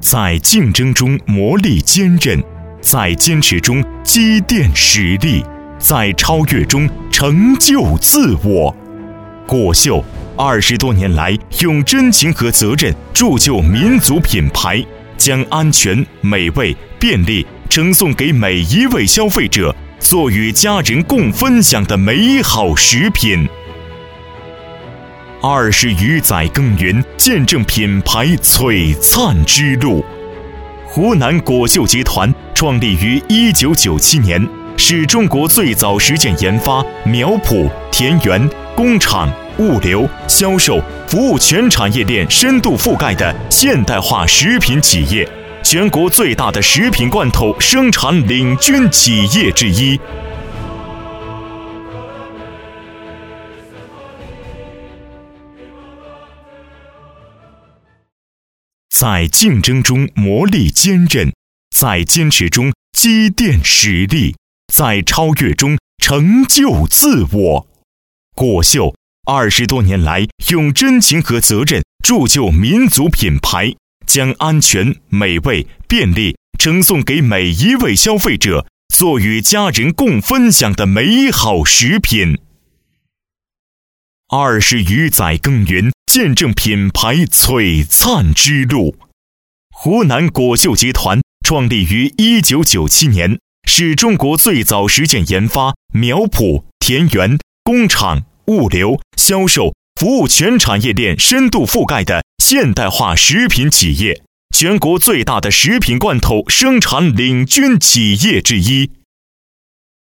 在竞争中磨砺坚韧，在坚持中积淀实力，在超越中成就自我。果秀20多年来，用真情和责任铸就民族品牌，将安全、美味、便利呈送给每一位消费者，做与家人共分享的美好食品。20余载耕耘，见证品牌璀璨之路。湖南果秀集团创立于1997年，是中国最早实践研发苗圃、田园、工厂、物流、销售、服务全产业链深度覆盖的现代化食品企业，全国最大的食品罐头生产领军企业之一。在竞争中磨砺坚韧，在坚持中积淀实力，在超越中成就自我。果秀20多年来，用真情和责任铸就民族品牌，将安全、美味、便利呈送给每一位消费者，做与家人共分享的美好食品。20余载耕耘，见证品牌璀璨之路。湖南果秀集团创立于1997年，是中国最早实践研发苗圃、田园、工厂、物流、销售、服务全产业链深度覆盖的现代化食品企业，全国最大的食品罐头生产领军企业之一。